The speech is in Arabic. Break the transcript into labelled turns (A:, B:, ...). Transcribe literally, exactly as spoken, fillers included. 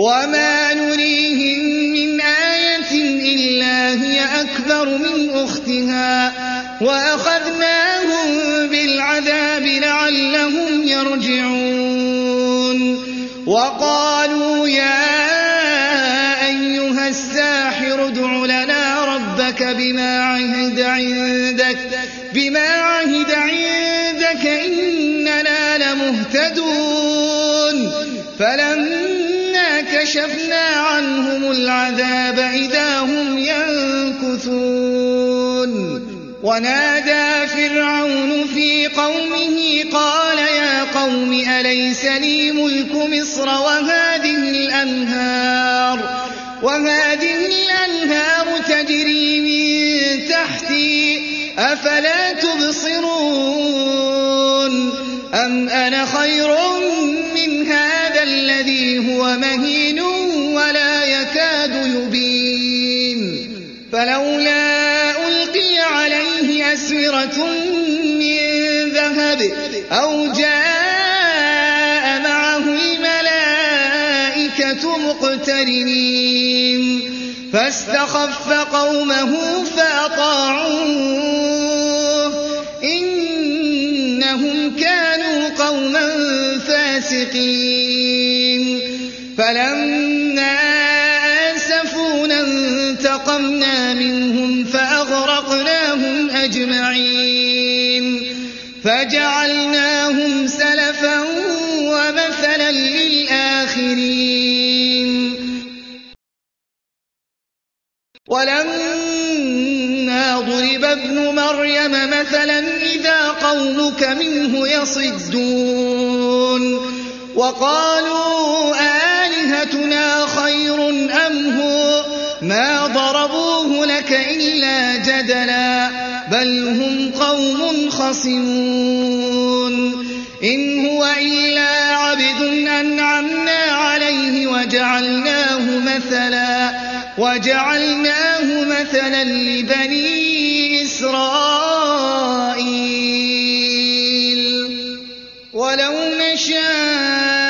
A: وما نريهم من آية إلا هي أكبر من أختها وأخذناهم بالعذاب لعلهم يرجعون وقالوا يا أيها الساحر ادع لنا ربك بما عهد عندك بما عهد عندك إننا لمهتدون فلما كشفنا عنهم العذاب إذا هم ينكثون ونادى فرعون في قومه قال يا قوم أليس لي ملك مصر وهذه الأنهار وهذه الأنهار تجري من تحتي أفلا تبصرون أم أنا خير من هذا الذي هو مهين ولا يكاد يبين فلولا ألقي عليه أسورة من ذهب أو جاء معه الملائكة مقترنين فاستخف قومه فأطاعوه إنهم كانوا قوما فاسقين فلما آسفونا انتقمنا منهم فأغرقناهم أجمعين فجعلناهم سلفا ومثلا للآخرين ولما ضرب ابن مريم مثلا إذا قومك منه يصدون وقالوا آلهتنا خير أم هو ما ضربوه لك إلا جدلا بل هم قوم خصمون إن هو إلا عبد أنعمنا عليه وجعلناه مثلا وجعلناه مثلا لبني إسرائيل ولو نشاء